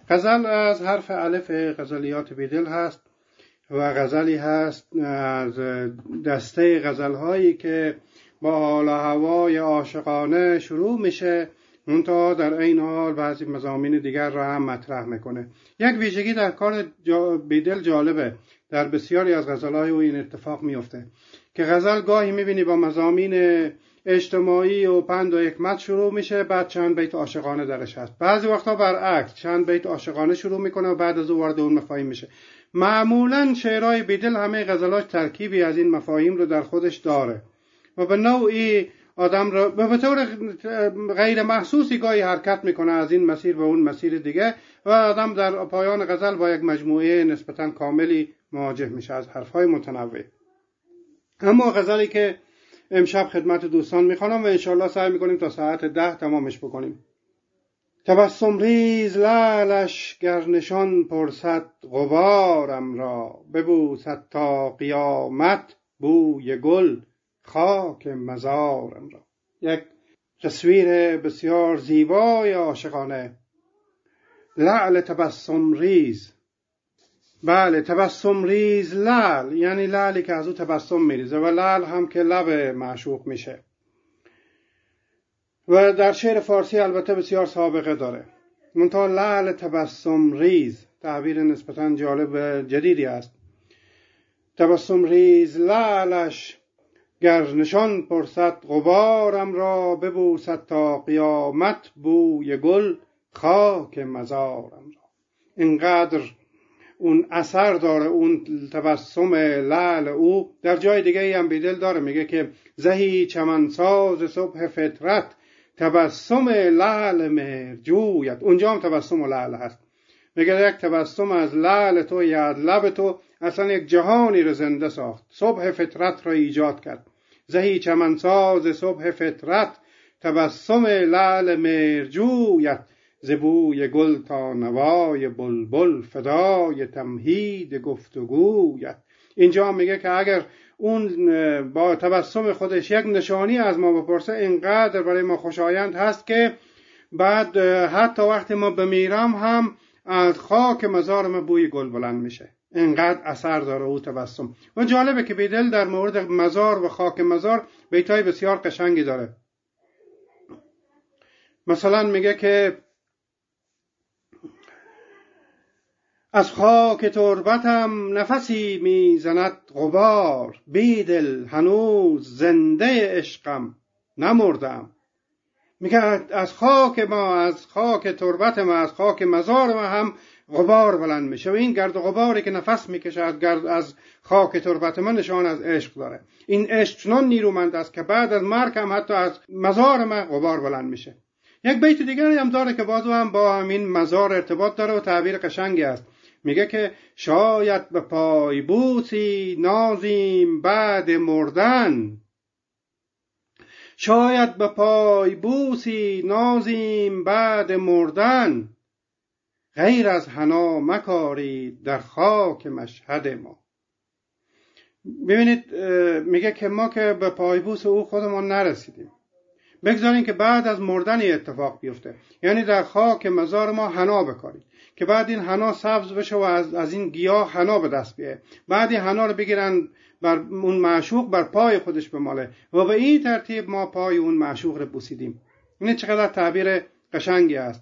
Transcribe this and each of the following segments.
غزل از حرف الف غزلیات بیدل هست و غزلی هست از دسته غزل‌هایی که با حال و هوای عاشقانه شروع میشه، منتها در این حال بعضی مضامین دیگر را هم مطرح میکنه. یک ویژگی در کار بیدل جالبه، در بسیاری از غزل‌های او این اتفاق میفته که غزل گاهی میبینی با مضامین اجتماعی و پند و حکمت شروع میشه، بعد چند بیت عاشقانه درش هست. بعضی وقتا برعکس، چند بیت عاشقانه شروع میکنه و بعد از او وارد اون مفاهیم میشه. معمولا شعرهای بیدل همه غزلاش ترکیبی از این مفاهیم رو در خودش داره و به نوعی آدم رو به طور غیر محسوسی گاهی حرکت میکنه از این مسیر به اون مسیر دیگه و آدم در پایان غزل با یک مجموعه نسبتا کاملی مواجه میشه از حرفهای متنوع. اما غزلی که امشب خدمت دوستان میخوانم و انشاءالله سعی میکنیم تا ساعت 10 تمامش بکنیم. تبسم ریز لعلش گر نشان پرسد غبارم را، ببوسد تا قیامت بوی گل خاک مزارم را. یک تصویر بسیار زیبای عاشقانه. لعل تبسم ریز، بله تبسم ریز لعل یعنی لعلی که از او تبسم میریزه و لعل هم که لب معشوق میشه و در شعر فارسی البته بسیار سابقه داره. منتها لعل تبسم ریز تعبیر نسبتاً جالب جدیدی است. تبسم ریز لعلش گر نشان پرسد غبارم را، ببوسد تا قیامت بوی گل خاک مزارم را. اینقدر اون اثر داره اون تبسم لعل او. در جای دیگه هم بیدل داره، میگه که زهی چمنساز صبح فطرت، تبسم لعل مهرجویت. اونجا هم تبسم و لعل هست. میگه یک تبسم از لعل تو یا از لب تو اصلا یک جهانی رو زنده ساخت، صبح فطرت را ایجاد کرد. زهی چمنساز صبح فطرت، تبسم لعل مهرجویت، ز بوی گل تا نوای بلبل، فدای تمهید گفتگویت. اینجا میگه که اگر اون با تبسم خودش یک نشانی از ما بپرسه، اینقدر برای ما خوشایند هست که بعد حتی وقتی ما بمیرم هم از خاک مزار ما بوی گل بلند میشه. اینقدر اثر داره او تبسم. و جالبه که بیدل در مورد مزار و خاک مزار بیتای بسیار قشنگی داره. مثلا میگه که از خاک تربتم نفسی میزند غبار، بیدل هنوز زنده عشقم نمردم. میگه از خاک ما، از خاک تربت ما، از خاک مزار ما هم غبار بلند میشه و این گرد و غباری که نفس میکشه از خاک تربت ما نشان از عشق داره. این عشق چنان نیرومند است که بعد از مرگ هم حتی از مزار ما غبار بلند میشه. یک بیت دیگری هم داره که بازو هم با همین مزار ارتباط داره و تعبیر قشنگی است. میگه که شاید به پای بوسی نازیم بعد مردن، شاید به پای بوسی نازیم بعد مردن، غیر از حنا مکارید در خاک مشهد ما. ببینید میگه که ما که به پای بوس او خودمون نرسیدیم، بگذارین که بعد از مردن اتفاق بیفته، یعنی در خاک مزار ما حنا بکارید که بعد این حنا سبز بشه و از این گیاه حنا به دست بیاره، بعد این حنا رو بگیرن بر اون معشوق بر پای خودش بماله و به این ترتیب ما پای اون معشوق رو بوسیدیم. این چقدر تعبیر قشنگی است.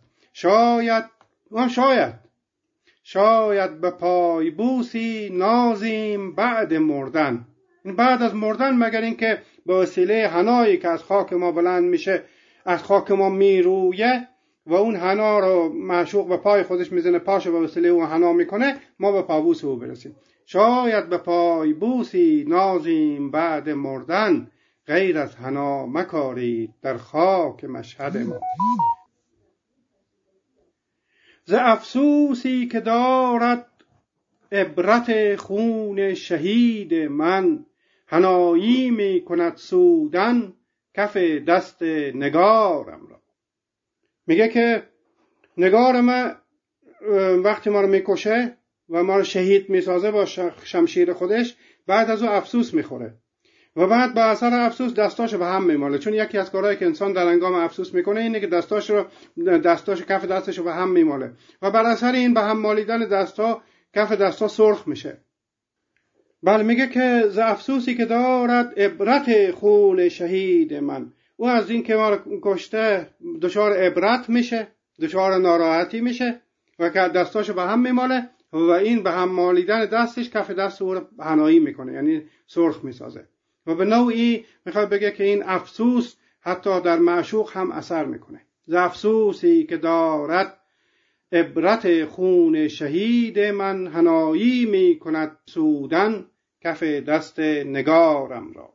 شاید به پای بوسی نازیم بعد مردن، این بعد از مردن، مگر اینکه به وسیله حنایی که از خاک ما بلند میشه از خاک ما میرویه و اون حنا رو معشوق به پای خودش میزنه، پاشو به وسیله اون حنا میکنه، ما به پابوس او برسیم. شاید به پای بوسی نازیم بعد مردن، غیر از حنا مکارید در خاک مشهد ما. ز افسوسی که دارد عبرت خون شهید من، حنایی می کند سودن کف دست نگارم را. میگه که نگار ما وقتی ما رو میکشه و ما رو شهید میسازه با شمشیر خودش، بعد از او افسوس میخوره و بعد با اثر افسوس دستاشو به هم میماله. چون یکی از کارهایی که انسان در هنگام افسوس میکنه اینه که دستاش کف دستشو به هم میماله و بر اثر این به هم مالیدن دستا کف دستا سرخ میشه. بله میگه که ز افسوسی که دارد عبرت خون شهید من، او از این که ما رو کشته دچار عبرت میشه، دچار ناراحتی میشه و که دستاشو به هم میماله و این به هم مالیدن دستش کف دست او رو حنایی میکنه، یعنی سرخ میسازه. و به نوعی میخواد بگه که این افسوس حتی در معشوق هم اثر میکنه. ز افسوسی که دارد عبرت خون شهید من، حنایی میکند سودن کف دست نگارم را.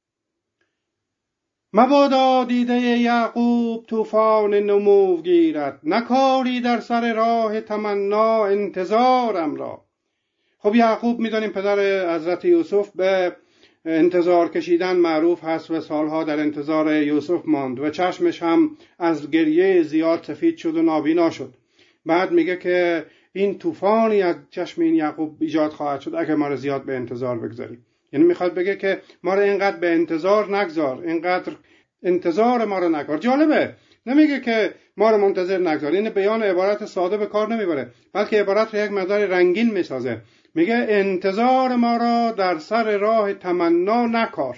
مبادا دیده یعقوب طوفان نمو گیرد، نکاری در سر راه تمنا انتظارم را. خب یعقوب میدانیم پدر حضرت یوسف به انتظار کشیدن معروف هست و سالها در انتظار یوسف ماند و چشمش هم از گریه زیاد سفید شد و نابینا شد. بعد میگه که این طوفانی از چشم این یعقوب ایجاد خواهد شد اگه ما رو زیاد به انتظار بگذاریم. یعنی میخواد بگه که ما رو اینقدر به انتظار نگذار، اینقدر انتظار ما رو نکار. جالبه نمیگه که ما رو منتظر نگذار، این بیان عبارت ساده به کار نمیبره بلکه عبارت رو یک مقدار رنگین میسازه. میگه انتظار ما را در سر راه تمنا نکار.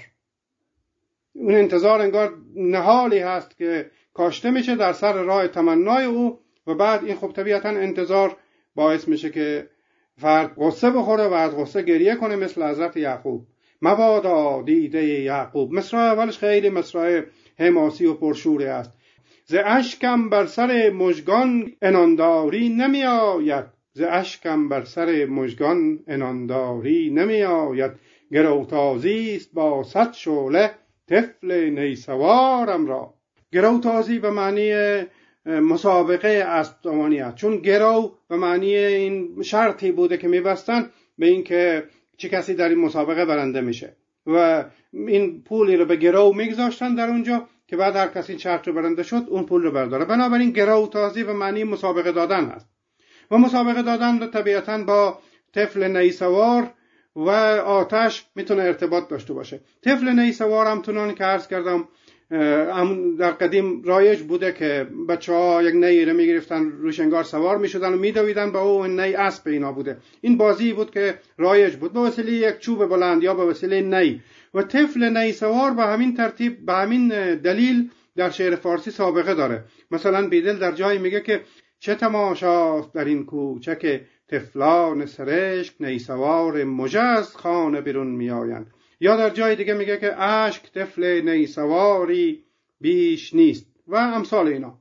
اون انتظار انگار نهالی هست که کاشته میشه در سر راه تمنای او و بعد این خب طبیعتا انتظار باعث میشه که فرد غصه بخوره و از غصه گریه کنه مثل حضرت یعقوب. مبادا دیده یعقوب. مصرع اولش خیلی مصرع حماسی و پرشوری است. ز اشکم بر سر مژگان عنانداری نمی آید، ز اشکم بر سر مژگان عنانداری نمی آید. گروتازی است با صد شعله طفل نیسوارم را. گروتازی به معنی مسابقه اسب دوانی است، چون گرو به معنی این شرطی بوده که میبستن به این که چه کسی در این مسابقه برنده میشه و این پولی رو به گرو میگذاشتن در اونجا که بعد هر کسی شرط رو برنده شد اون پول رو برداره. بنابراین گروتازی به معنی مسابقه دادن هست و مسابقه دادن طبیعتاً با طفل نیسوار و آتش میتونه ارتباط داشته باشه. طفل نیسوار هم تونان که عرض کردم در قدیم رایج بوده که بچه‌ها یک نی رو میگرفتن روش انگار سوار میشدن و میدویدن با اون نی اسب اینا بوده. این بازی بود که رایج بود به وسیله یک چوب بلند یا به وسیله نی و طفل نی سوار به همین ترتیب به همین دلیل در شعر فارسی سابقه داره. مثلا بیدل در جایی میگه که چه تماشاست در این کوچه طفلان سرشک نیسوار مژه از خانه بیرون میآیند. یا در جای دیگه میگه که اشک طفل نیسواری بیش نیست و امثال اینا.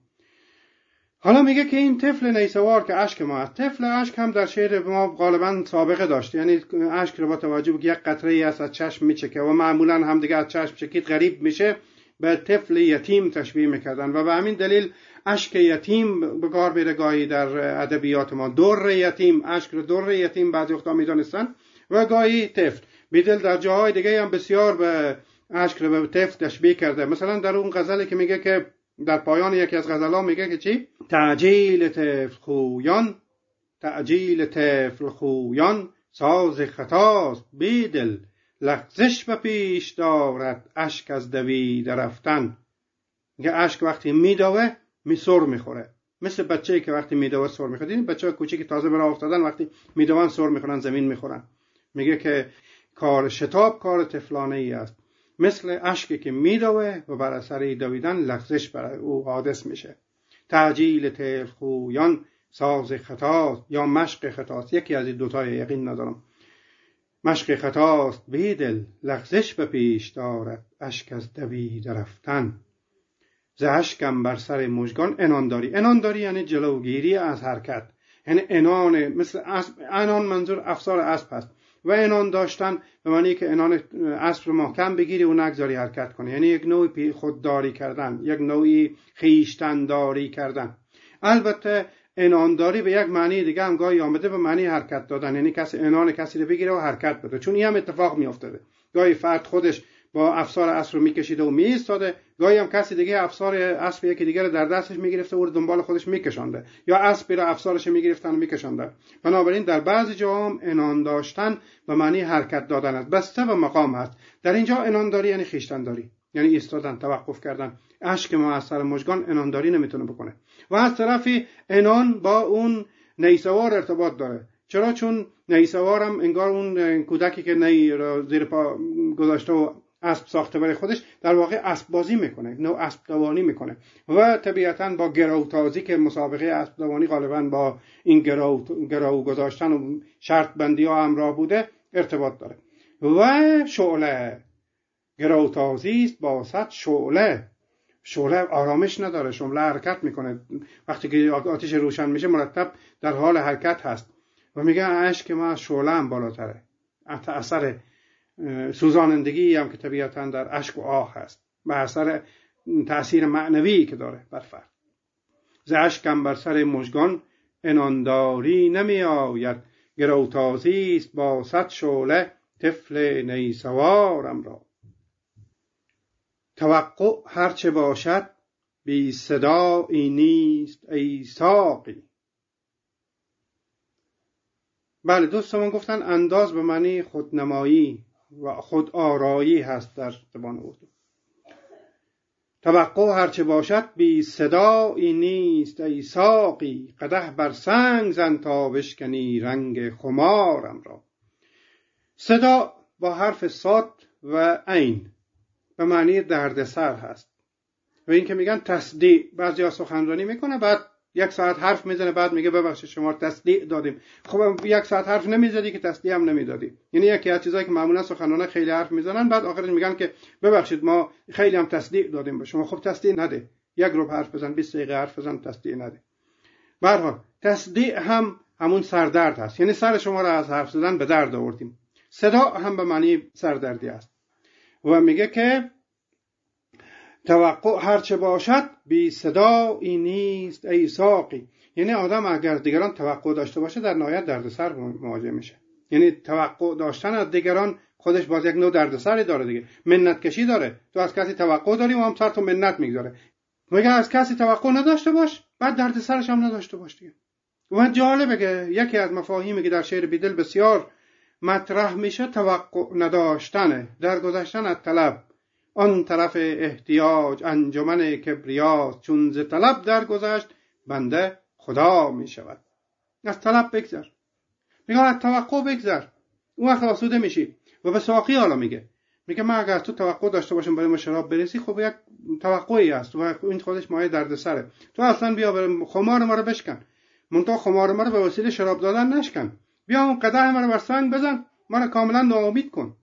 حالا میگه که این طفل نیسوار که اشک ما است، طفل اشک هم در شعر ما غالبا سابقه داشت. یعنی اشک رو با توجه به یک قطره ای از چشم میچکه و معمولا هم دیگه از چشم چکید غریب میشه به طفل یتیم تشبیه میکردن و به همین دلیل اشک یتیم به کار میره گاهی در ادبیات ما. در یتیم، اشک رو در یتیم بعضی وقتا میدونستن و گاهی طفل. بیدل در جاهای دیگه هم بسیار به اشک رو به طفل تشبیه کرده. مثلا در اون غزلی که میگه که در پایان یکی از غزل‌ها میگه که چی؟ تعجیل طفل خویان، تعجیل طفل خویان ساز خطاست بیدل، لغزش به پیش دارد اشک از دویده رفتن. میگه اشک وقتی میدوه سر میخوره، مثل بچه‌ای که وقتی میدوه سر میخوره. این بچه‌ها کوچیکی تازه به راه افتادن وقتی میدوون سر میخورن، زمین میخورن. میگه که کار شتاب کار طفلانه ای است، مثل اشکی که میدوه و بر اثر دویدن لغزش برای او حادث میشه. تعجیل طفل خویان ساز خطاست یا مشق خطاست، یکی از این دوتای یقین ندارم. مشق خطاست بیدل، لغزش به پیش دارد اشک از دویده رفتن. ز اشکم بر سر مژگان عنانداری. عنانداری یعنی جلوگیری از حرکت، یعنی عنان مثل اسب. عنان منظور افسار اسب هست و عنان داشتن به معنی که عنان اسب رو محکم بگیری و نگذاری حرکت کنه، یعنی یک نوعی خودداری کردن، یک نوعی خویشتن‌داری کردن. البته عنانداری به یک معنی دیگه هم گاهی آمده به معنی حرکت دادن، یعنی کسی عنان کسی رو بگیره و حرکت بده، چون این هم اتفاق میافتاده. گاهی فرد خودش با افسار اسب رو میکشیده و میایستاده گاهی هم کسی دیگه افسار اسب یکی دیگه رو در دستش میگرفته و دنبال خودش میکشانده، یا اسب رو افسارش میگرفتن و میکشانده. بنابراین در بعضی جاها هم عنان داشتن به معنی حرکت دادن است، بسته به مقام هست. در اینجا عنانداری یعنی خویشتن‌داری، یعنی ایستادن، توقف کردن. اشک ما از سر مژگان عنانداری نمیتونه بکنه. و از طرفی عنان با اون نیسوار ارتباط داره. چرا؟ چون نیسوار هم انگار اون کودکی که نی را زیر پا گذاشته و اسب ساخته برای خودش، در واقع اسب بازی میکنه، نوع اسب دوانی میکنه و طبیعتاً با گروتازی که مسابقه اسب دوانی غالباً با این گرو گذاشتن و شرط بندی ها همراه بوده ارتباط داره. و شعله، گروتازی است با صد شعله. شعله آرامش نداره، شعله حرکت میکنه، وقتی که آتش روشن میشه مرتب در حال حرکت هست. و میگه اشک ما از شعله هم بالاتره. اثر سوزانندگی هم که طبیعتاً در اشک و آه هست و اثر تأثیر معنوی که داره بر فرد. ز اشکم بر سر مژگان عنانداری نمی آید، گروتازی است با صد شعله طفل نیسوارم را. توقع هرچه باشد بی صدایی نیست ای ساقی. بله، دوستان گفتن انداز به معنی خودنمایی و خود آرایی هست در زبان اردو. توقع هرچه باشد بی صدایی نیست ای ساقی، قدح بر سنگ زن تا بشکنی رنگ خمارم را. صدا با حرف صاد و عین به معنی دردسر هست و این که میگن تصدیع. بعضی ها سخنرانی میکنه بعد 1 ساعت حرف میزنه بعد میگه ببخشید شما تصدیع دادیم. خب 1 ساعت حرف نمیزدی که تصدیع هم نمیدادی. یعنی یکی از چیزایی که معمولا سخنرانان خیلی حرف میزنن بعد آخرش میگن که ببخشید ما خیلی هم تصدیع دادیم به شما. خب تصدیع نده، 1 ربع حرف بزن، 20 دقیقه حرف بزن، تصدیع نده. به هر حال تصدیع هم همون سردرد هست، یعنی سر شما را از حرف زدن به درد آوردیم. صدا هم به معنی سردردی است و میگه که توقع هرچه باشد بی صدایی نیست ای ساقی. یعنی آدم اگر دیگران توقع داشته باشه در نهایت دردسر مواجه میشه. یعنی توقع داشتن از دیگران خودش باز یک نوع دردسری داره دیگه. منت کشی داره. تو از کسی توقع داری و هم سر تو منت میگذاره. مگر از کسی توقع نداشته باش بعد دردسرش هم نداشته باش دیگه. و جالبه که یکی از مفاهیمی که در شعر بیدل بسیار مطرح میشه توقع نداشتنه، درگذشتن از طلب. آن طرف احتیاج انجمن کبریا، چون ز طلب درگذشت بنده خدا می شود. از طلب بگذر، میگه از توقع بگذر، اون وقت آسوده میشی. و به ساقی حالا میگه من اگر تو توقع داشته باشم برای ما شراب برسی، خب یک توقعی است و این خودش مایه دردسره. تو اصلا بیا برای خمار ما رو بشکن، منتها خمار ما رو به وسیله شراب دادن نشکن. بیا اون قدح ما رو بر سنگ بزن، ما رو کاملا ناامید کن.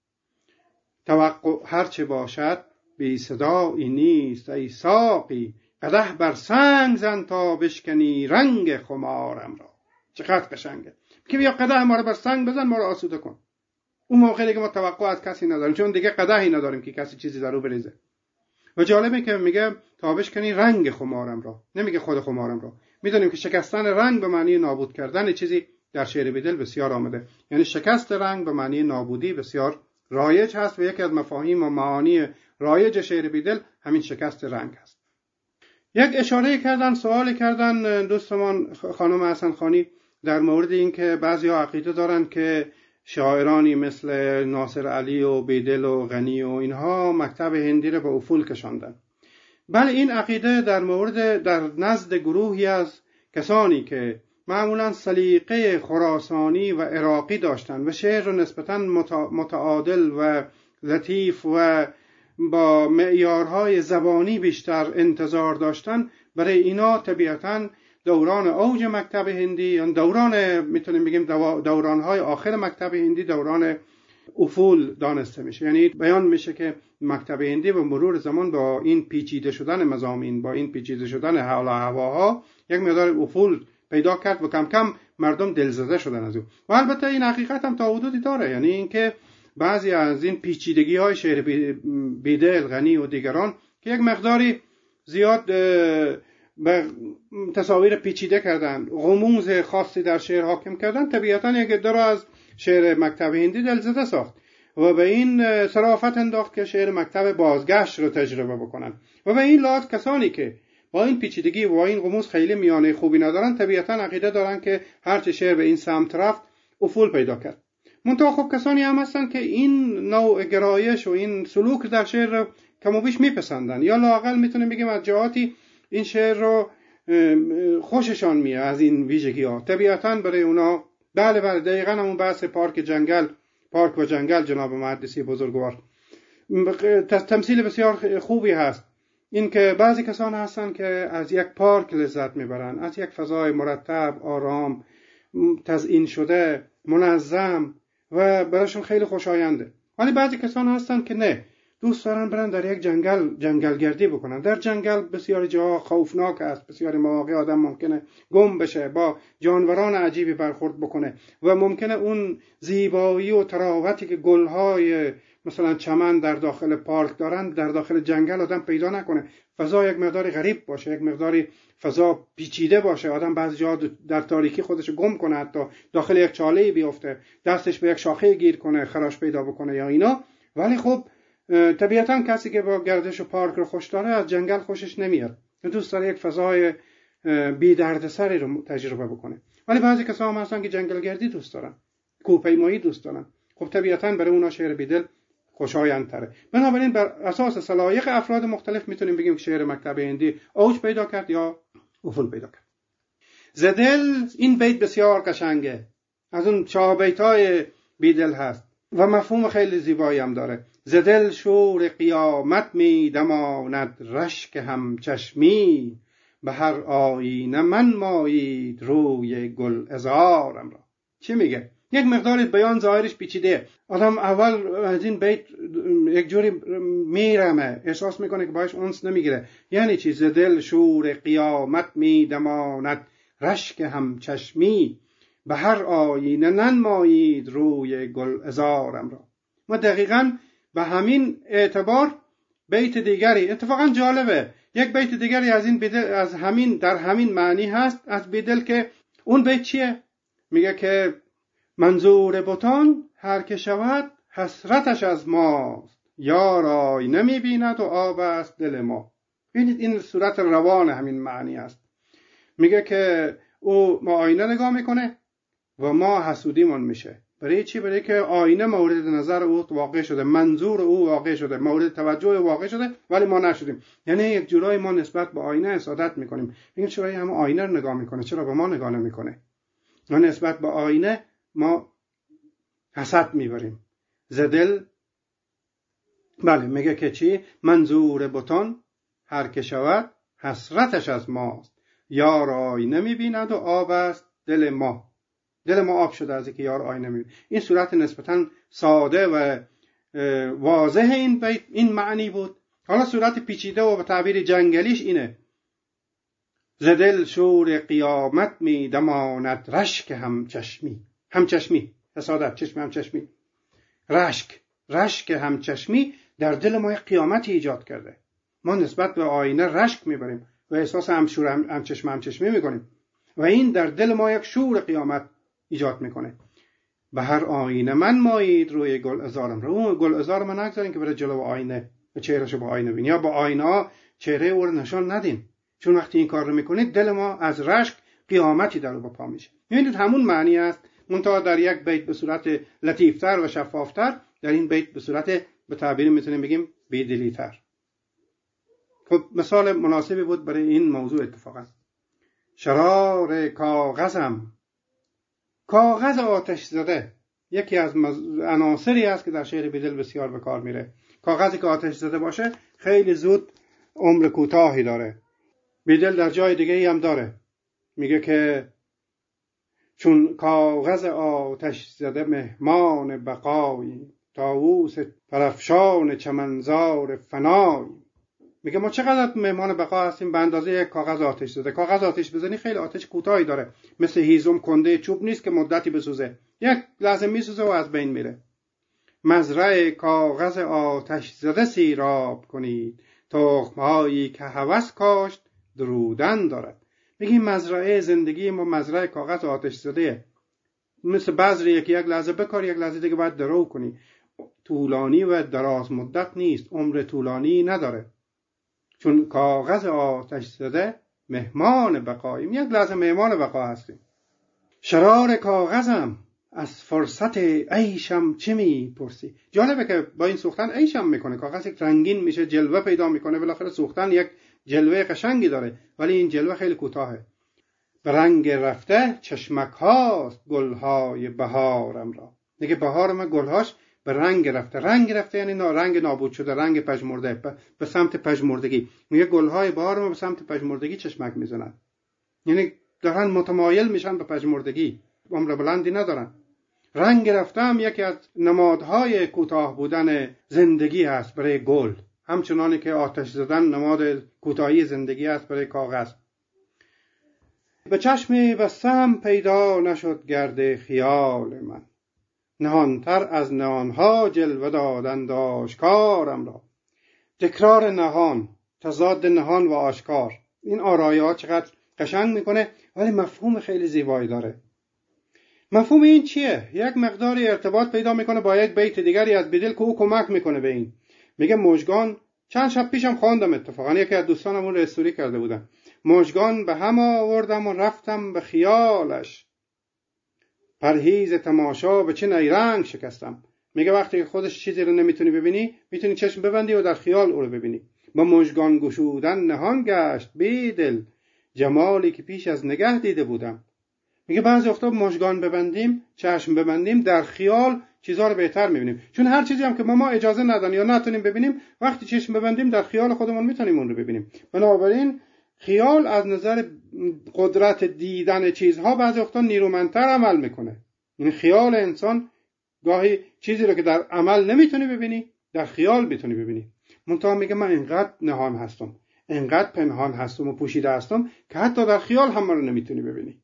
توقع هرچه باشد بی صدایی نیست ای ساقی، قدح بر سنگ زن تا بشکنی رنگ خمارم را. چقدر قشنگه که بیا قدح ما رو بر سنگ بزن، ما رو آسوده کن. اون موقعی که ما توقع از کسی نداریم، چون دیگه قدحی نداریم که کسی چیزی در رو بریزه. و جالبه که میگه تا بشکنی رنگ خمارم را، نمیگه خود خمارم را. میدونیم که شکستن رنگ به معنی نابود کردن چیزی در شعر بیدل بسیار آمده، یعنی شکست رنگ به معنی نابودی بسیار رایج هست و یکی از مفاهیم و معانی رایج شعر بیدل همین شکست رنگ هست. یک اشاره کردن، سوال کردن دوستمان خانم حسن خانی در مورد این که بعضی‌ها عقیده دارن که شاعرانی مثل ناصر علی و بیدل و غنی و اینها مکتب هندی رو به افول کشاندن. بله، این عقیده در نزد گروهی از کسانی که معمولا سلیقه خراسانی و عراقی داشتن و شعر رو نسبتاً متعادل و لطیف و با معیارهای زبانی بیشتر انتظار داشتن، برای اینا طبیعتاً دوران اوج مکتب هندی، یعنی دوران میتونیم بگیم دورانهای آخر مکتب هندی دوران افول دانسته میشه. یعنی بیان میشه که مکتب هندی به مرور زمان با این پیچیده شدن مضامین، با این پیچیده شدن حال و هواها یک مقدار افول پیدا کرد و کم کم مردم دلزده شدن از او. و البته این حقیقت هم تا حدودی داره، یعنی اینکه بعضی از این پیچیدگی های شعر بیدل، غنی و دیگران که یک مقداری زیاد به تصاویر پیچیده کردن، غموز خاصی در شعر حاکم کردن، طبیعتاً یک عده را از شعر مکتب هندی دلزده ساخت. و به این صرافت انداخت که شعر مکتب بازگشت رو تجربه بکنن. و به این لحاظ کسانی که با این پیچیدگی و با این غموز خیلی میانه خوبی ندارن، طبیعتا عقیده دارن که هرچه شعر به این سمت رفت افول پیدا کرد. منتها خب کسانی هم هستن که این نوع گرایش و این سلوک در شعر رو کم و بیش میپسندن، یا لااقل میتونیم بگیم از جهاتی این شعر رو خوششان میاد از این ویژگی ها. طبیعتا برای اونا بله دقیقا همون بحث پارک و جنگل جناب محدثی بزرگوار تمثیل بسیار خوبی هست. این که بعضی کسان هستن که از یک پارک لذت میبرن، از یک فضای مرتب، آرام، تزیین شده، منظم و براشون خیلی خوشاینده. ولی بعضی کسان هستن که نه، دوست دارن برن در یک جنگلگردی بکنن. در جنگل بسیار جاها خوفناک است، بسیار مواقع آدم ممکنه گم بشه، با جانوران عجیبی برخورد بکنه و ممکنه اون زیبایی و تراوتی که گلهای مثلا چمن در داخل پارک دارن در داخل جنگل آدم پیدا نکنه. فضا یک مقداری غریب باشه، یک مقداری فضا پیچیده باشه، آدم بعضی جا در تاریکی خودش گم کنه، حتی داخل یک چاله‌ای بیفته، دستش به یک شاخه گیر کنه، خراش پیدا بکنه یا اینا. ولی خب طبیعتا کسی که با گردش و پارک رو خوش داره از جنگل خوشش نمیاد، دوست داره یک فضای بی دردسری رو تجربه بکنه. ولی بعضی کسا هم هستن که جنگلگردی دوست دارن، کوهپیمایی دوست دارن. خب طبیعتا برای اونا شعر بیدل خوشایندتره. بنابراین بر اساس سلایق افراد مختلف میتونیم بگیم که شعر مکتب هندی اوج پیدا کرد یا افول پیدا کرد. زدل این بیت بسیار قشنگه، از اون چاه بیتای بیدل هست و مفهوم خیلی زیبایی هم داره. زدل شور قیامت می دماند رشک همچشمی، به هر آیینه من مایید روی گل عذارم را. چی میگه؟ یک مقدار بیان ظاهرش پیچیده، آدم اول از این بیت یک جوری میرمه، احساس میکنه که باش اونس نمیگیره. یعنی چی؟ زدل شور قیامت می دماند رشک همچشمی، به هر آیینه ننمایید روی گل عذارم را. ما دقیقاً به همین اعتبار بیت دیگری اتفاقا جالبه، یک بیت دیگری از این بیدل از همین در همین معنی هست از بیدل که اون بیت چیه؟ میگه که منظور بتان هر که شود حسرتش از ماست، یار آینه میبیند و آب است دل ما. ببینید این صورت روان همین معنی است. میگه که او ما آینه نگاه میکنه و ما حسودیمون میشه. برای چی؟ برای که آینه مورد نظر او واقع شده، منظور او واقع شده، مورد توجه او واقع شده، ولی ما نشدیم. یعنی یک جورایی ما نسبت به آینه حسادت میکنیم، میگیم چرا همه آینه رو نگاه میکنه، چرا به ما نگاه نمیکنه؟ ما نسبت به آینه ما حسد میبریم. زدل بله میگه که چی؟ منظور بتان هر که شود حسرتش از ماست، یار آینه میبیند و آب است دل ما. دل ما آب شده از اینکه یار آینه میبیند. این صورت نسبتا ساده و واضح این معنی بود. حالا صورت پیچیده و به تعبیر جنگلیش اینه: زدل شور قیامت می دماند رشک همچشمی حسادت، چشم همچشمی، رشک همچشمی در دل ما یک قیامتی ایجاد کرده. ما نسبت به آینه رشک میبریم و احساس همچشمی میکنیم و این در دل ما یک شور قیامت ایجاد میکنه. به هر آینه من مایید روی گل عذارم را. اون گل عذار من نگذارین که بره جلو آینه و چهرهشو با آینه ببین، یا با آینه چهره او رو نشان ندین، چون وقتی این کار رو میکنید دل ما از رشک قیامتی در رو پا میشه. میبینید همون معنی است، منتها در یک بیت به صورت لطیفتر و شفافتر، در این بیت به صورت به تعبیر میتونیم بگیم بیدلیتر. خب مثال مناسبی بود برای این موضوع اتفاقا. شرار کاغذم، کاغذ آتش زده یکی از عناصری است که در شعر بیدل بسیار به کار میره. کاغذی که آتش زده باشه خیلی زود عمر کوتاهی داره. بیدل در جای دیگه هم داره، میگه که چون کاغذ آتش زده مهمان بقایی، طاووس پرافشان چمنزار فنایی. میگه ما چقدر مهمان بقا هستیم به اندازه یک کاغذ آتش زده. کاغذ آتش بزنی خیلی آتش کوتاهی داره، مثل هیزم کنده چوب نیست که مدتی بسوزه، یک لحظه میسوزه و از بین میره. مزرعه کاغذ آتش زده سیراب کنید، تخم‌هایی که هوس کاشت درودن دارد. میگیم مزرعه زندگی ما مزرعه کاغذ آتش زده، مثل بذری که یک لحظه بکاری یک لحظه دیگه باید درو کنی. طولانی و دراز مدت نیست، عمر طولانی نداره، چون کاغذ آتش زده مهمان بقاییم، یک لحظه مهمان بقا هستیم. شرار کاغذم از فرصت عیشم چه میپرسی؟ جالبه که با این سوختن عیشم میکنه، کاغذ یک رنگین میشه، جلوه پیدا میکنه، بالاخره سوختن یک جلوه قشنگی داره، ولی این جلوه خیلی کوتاهه. به رنگ رفته چشمک هاست گلهای بهارم را. دیگه بهارم گلهاش به رنگ رفته. رنگ رفته یعنی رنگ نابود شده، رنگ پژمرده، به سمت پژمردگی. میگه گلهای بهارم به سمت پژمردگی چشمک میزنن، یعنی دارن متمایل میشن به پژمردگی، عمر بلندی ندارن. رنگ رفته هم یکی از نمادهای کوتاه بودن زندگی هست برای گل، همچنانی که آتش زدن نماد کوتاهی زندگی است برای کاغذ. به چشم بستم پیدا نشد گرد خیال من، نهانتر از نهانها جلوه دادند آشکارم را. تکرار نهان، تضاد نهان و آشکار، این آرایه ها چقدر قشنگ میکنه، ولی مفهوم خیلی زیبایی داره. مفهوم این چیه؟ یک مقداری ارتباط پیدا میکنه با یک بیت دیگری از بیدل که او کمک میکنه به این. میگه مژگان، چند شب پیشم خواندم اتفاقا، یکی از دوستانم اون رو استوری کرده بودن، مژگان به هم آوردم و رفتم به خیالش، پرهیز تماشا به چه نیرنگ شکستم. میگه وقتی که خودش چیزی رو نمیتونی ببینی، میتونی چشم ببندی و در خیال او رو ببینی. با مژگان گشودن نهان گشت بیدل جمالی که پیش از نگه دیده بودم. میگه بعضی وقتا مژگان ببندیم، چشم ببندیم، در خیال چیزها رو بهتر میبینیم، چون هر چیزی هم که ما اجازه ندن یا نتونیم ببینیم، وقتی چشم ببندیم در خیال خودمون میتونیم اون رو ببینیم. بنابراین خیال از نظر قدرت دیدن چیزها بعضی وقتا نیرومندتر عمل میکنه. این خیال انسان گاهی چیزی رو که در عمل نمیتونی ببینی، در خیال میتونی ببینی. منتها میگه من اینقدر نهان هستم، اینقدر پنهان هستم و پوشیده هستم که حتی در خیال هم رو نمیتونی ببینی.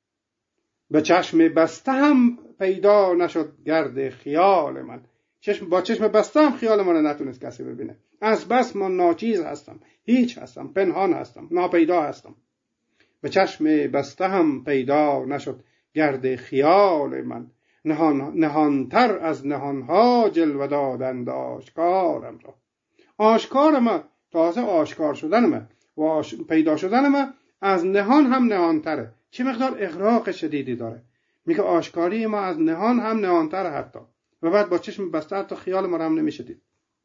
به چشم بسته هم پیدا نشد گرد خیال من. با چشم بسته هم خیال من رو نتونست کسی ببینه. از بس من ناچیز هستم، هیچ هستم، پنهان هستم، ناپیدا هستم. به چشم بسته هم پیدا نشد گرد خیال من، نهانتر از نهانها جلوه دادند آشکارم را. آشکارم، تازه آشکار شدنم و پیدا شدنم از نهان هم نهانتره. چه مقدار اغراق شدیدی داره. میگه آشکاری ما از نهان هم نهانتره حتی، و بعد با چشم بسته حتی خیال ما هم نمیشه دید.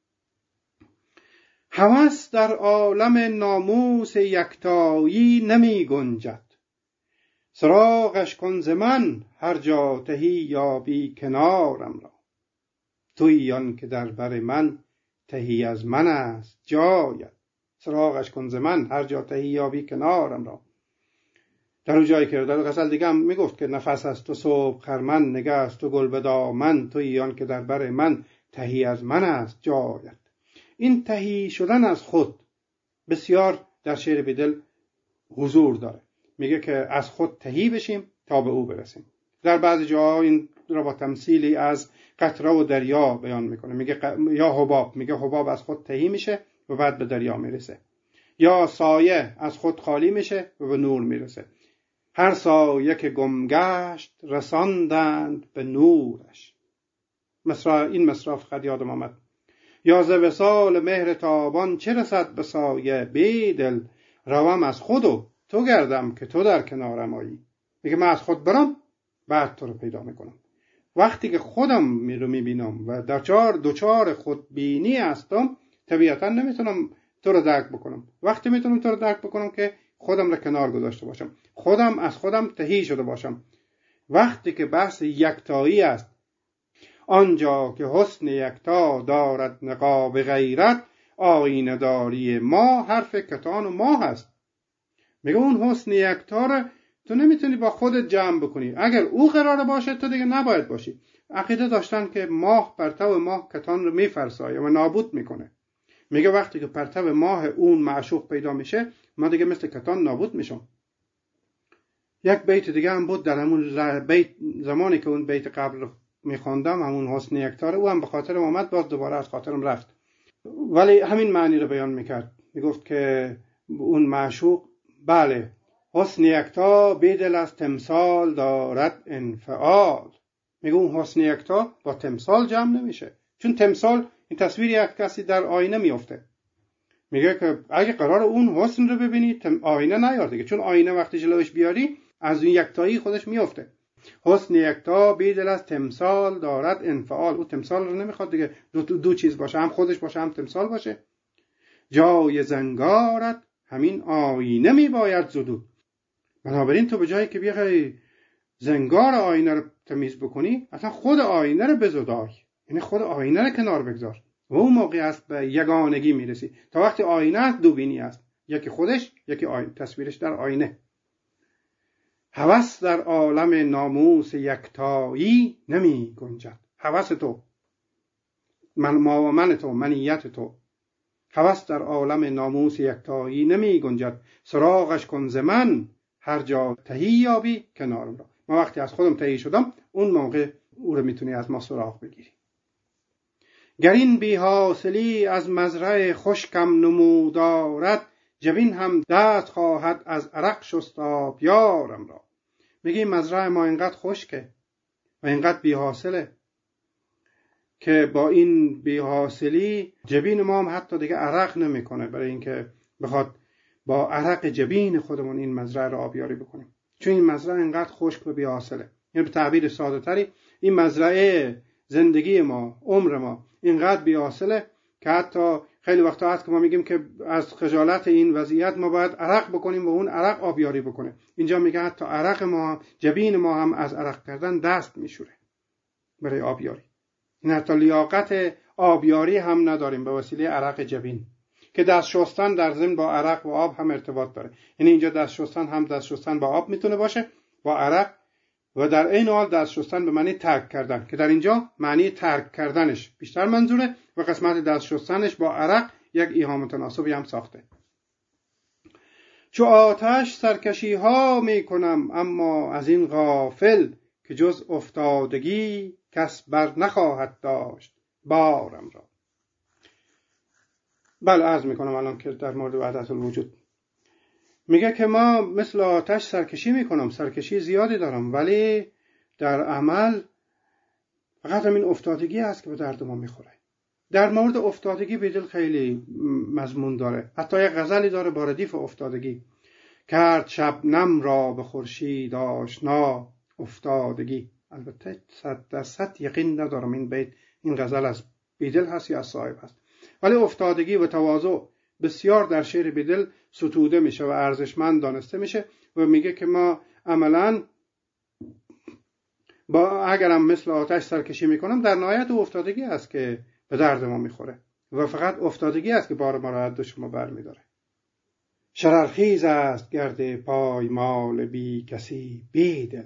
هوس در عالم ناموس یکتایی نمی گنجد، سراغش کن ز من هر جا تهی یابی کنارم را. تویی آن که در بر من تهی از من است جایت، سراغش کن ز من هر جا تهی یابی کنارم را. در اون جایی که در غزل دیگه هم میگفت که نفس از تو صبح خرمن، نگه از تو گل به دامن، تویی آن که در بر من تهی از من است جایت. این تهی شدن از خود بسیار در شعر بیدل حضور داره. میگه که از خود تهی بشیم تا به او برسیم. در بعضی جاها این را با تمثیلی از قطره و دریا بیان میکنه. میگه یا حباب، میگه حباب از خود تهی میشه و بعد به دریا میرسه. یا سایه از خود خالی میشه و به نور میرسه. هر سایه که گم گشت رساندند به نورش. این مصرع فقط یادم آمد. یا ز وصال مهر تابان چه رسد به سایه بیدل، روم از خود و تو گردم که تو در کنارم آیی. میگه من از خود برم بعد تو رو پیدا میکنم. وقتی که خودم رو میبینم و دوچار خودبینی هستم، طبیعتا نمیتونم تو رو درک بکنم. وقتی میتونم تو رو درک بکنم که خودم رو کنار گذاشته باشم، خودم از خودم تهی شده باشم. وقتی که بحث یکتایی است، آنجا که حسن یکتا دارد نقاب غیرت، آینه داری ما حرف کتان و ما هست. میگه اون حسن یکتا رو تو نمیتونی با خودت جمع بکنی. اگر او قراره باشه تو دیگه نباید باشی. عقیده داشتن که ماه، پرتو ماه کتان رو میفرسایه و نابود میکنه. میگه وقتی که پرتو ماه اون معشوق پیدا میشه، ما دیگه مثل کتان نابود میشم. یک بیت دیگه هم بود در همون بیت، زمانی که اون بیت قبل رو میخوندم، همون حسن یکتا رو، او هم به خاطرم آمد، باز دوباره از خاطرم رفت، ولی همین معنی رو بیان میکرد. میگفت که اون معشوق، بله، حسن یکتا بیدل از تمثال دارد انفعال. میگه اون حسن یکتا با تمثال جمع نمیشه، چون تمثال این تصویر یک کسی در آینه میفته. میگه که اگه قرار اون حسن رو ببینی آینه نیار دیگه، چون آینه وقتی جلوش بیاری از اون یکتایی خودش میفته. حسن یکتا بیدل از تمثال دارد انفعال. او تمثال رو نمیخواد دیگه، دو چیز باشه، هم خودش باشه هم تمثال باشه. جای زنگارت همین آینه میباید زدود. بنابراین تو به جایی که بیای زنگار آینه رو تمیز بکنی، اصلا خود آینه رو بزدای، یعنی خود آینه رو کنار بگذار و اون موقع است به یگانگی میرسی. تا وقتی آینه دوبینی است، یکی خودش یکی تصویرش در آینه. هوس در عالم ناموس یکتایی نمی گنجد. هوس تو، من تو، منیت تو، هوس در عالم ناموس یکتایی نمی گنجد. سراغش کن ز من هر جا تهی یابی کنارم را. من وقتی از خودم تهی شدم، اون موقع او رو میتونی از ما سراغ بگیری. گر این بی حاصلی از مزرعه خشکم نمودارد، جبین هم دست خواهد از عرق شست آبیارم را. میگه مزرعه ما اینقدر خشکه و اینقدر بی حاصله که با این بی حاصلی جبین ما هم حتی دیگه عرق نمیکنه برای اینکه بخواد با عرق جبین خودمون این مزرعه رو آبیاری بکنیم، چون این مزرعه اینقدر خشک و بی حاصله. یعنی به تعبیر ساده تری این مزرعه زندگی ما، عمر ما اینقدر بی حاصله که حتی خیلی وقتا هست که ما میگیم که از خجالت این وضعیت ما باید عرق بکنیم و اون عرق آبیاری بکنه. اینجا میگه حتی عرق ما، جبین ما هم از عرق کردن دست میشوره برای آبیاری. این حتی لیاقت آبیاری هم نداریم به وسیله عرق جبین، که دست شستن در ضمن با عرق و آب هم ارتباط داره. یعنی اینجا دست شستن هم دست شستن با آب میتونه باشه، با عرق، و در این حال دست شستن به معنی ترک کردن، که در اینجا معنی ترک کردنش بیشتر منظوره و قسمت دست شستنش با عرق یک ایهام متناسبی هم ساخته. چو آتش سرکشی ها میکنم اما از این غافل، که جز افتادگی کس بر نخواهد داشت بارم را. بله عرض میکنم الان که در مورد وحدت الوجود میگه که ما مثل آتش سرکشی میکنم، سرکشی زیادی دارم، ولی در عمل فقط همین افتادگی است که به درد ما میخوره. در مورد افتادگی بیدل خیلی مضمون داره، حتی یک غزلی داره با ردیف افتادگی: کرد شبنم را به خورشید آشنا افتادگی. البته 100% یقین ندارم این بیت این غزل از بیدل هست یا از صاحب هست، ولی افتادگی و تواضع بسیار در شعر بیدل ستوده میشه و ارزشمند دانسته میشه و میگه که ما عملاً با اگرم مثل آتش سرکشی میکنم، در نهایت افتادگی است که به درد ما میخوره و فقط افتادگی است که بار ما را از دوش ما بر میداره. شررخیز است گرد پایمال بی کسی بیدل.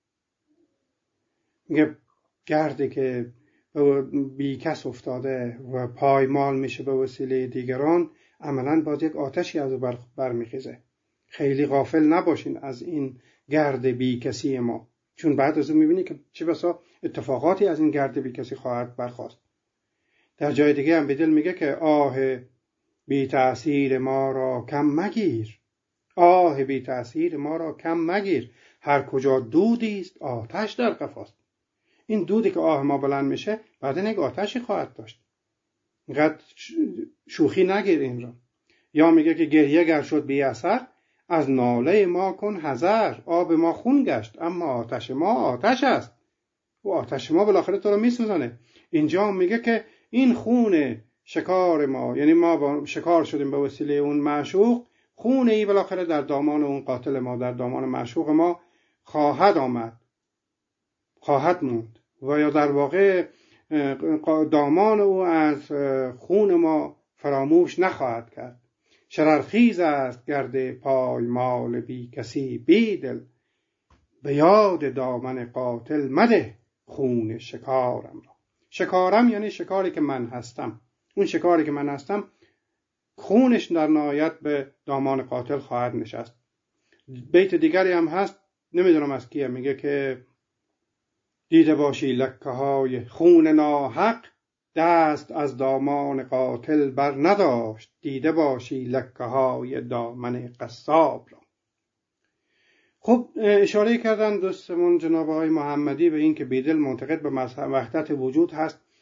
میگه گردی که بی کس افتاده و پایمال میشه به وسیله دیگران، عملاً باز یک آتشی از او برمیخیزه. خیلی غافل نباشین از این گرد بی کسی ما، چون بعد از اون میبینی که چه بسا اتفاقاتی از این گرد بی کسی خواهد برخاست. در جای دیگه هم بیدل میگه که آه بی تأثیر ما را کم مگیر، آه بی تأثیر ما را کم مگیر، هر کجا دودی است آتش در قفاست. این دودی که آه ما بلند میشه بعد یک آتشی خواهد داشت، اینقدر شوخی نگیر این را. یا میگه که گریه گر شد بی اثر، از ناله ما کن حذر، آب ما خون گشت اما آتش ما آتش است، و آتش ما بالاخره تو رو میسوزانه. اینجا میگه که این خون شکار ما، یعنی ما با شکار شدیم به وسیله اون معشوق، خون ای بالاخره در دامان اون قاتل ما، در دامان معشوق ما خواهد آمد، خواهد موند، و یا در واقع دامان او از خون ما فراموش نخواهد کرد. شررخیز است گرد پایمال بی کسی بیدل، به یاد دامن قاتل مده خون شکارم را. شکارم یعنی شکاری که من هستم، اون شکاری که من هستم خونش در نهایت به دامان قاتل خواهد نشست. بیت دیگری هم هست، نمیدونم از کیه، میگه که دیده باشی لکه های خون ناحق، دست از دامان قاتل بر نداشت، دیده باشی لکه های دامن قصاب را. خب اشاره کردن دوستمون جناب آقای محمدی به این که بیدل معتقد به وحدت وجود هست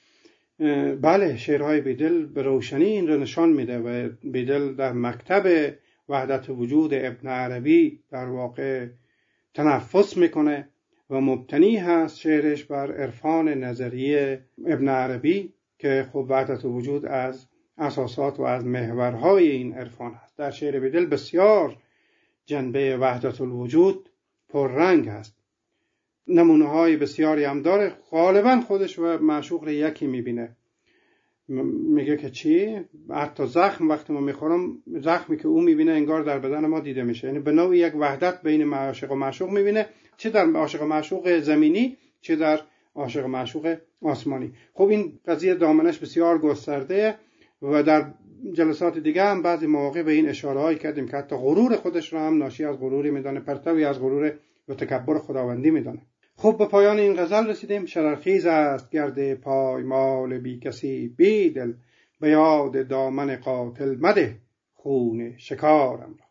بله، شعرهای بیدل به روشنی این رو نشان میده و بیدل در مکتب وحدت وجود ابن عربی در واقع تنفس میکنه و مبتنی هست شعرش بر عرفان نظریه ابن عربی که خب وحدت وجود از اساسات و از محورهای این عرفان هست. در شعر بیدل بسیار جنبه وحدت الوجود پررنگ هست، نمونه های بسیاری هم داره. غالبا خودش و معشوق رو یکی میبینه، میگه که چی؟ حتی زخم وقتی ما میخورم، زخمی که او میبینه انگار در بدن ما دیده میشه. یعنی به نوعی یک وحدت بین عاشق و معشوق میبینه، چه در عاشق و معشوق زمینی چه در عاشق و معشوق آسمانی. خب این قضیه دامنش بسیار گسترده و در جلسات دیگه هم بعضی مواقع به این اشاره هایی کردیم که حتی غرور خودش را هم ناشی از غروری میدانه، پرتوی از غرور و تکبر خداوندی میدانه. خب به پایان این غزل رسیدیم. شررخیز است گرد پایمال بی کسی بیدل، به یاد دامن قاتل مده خون شکارم را.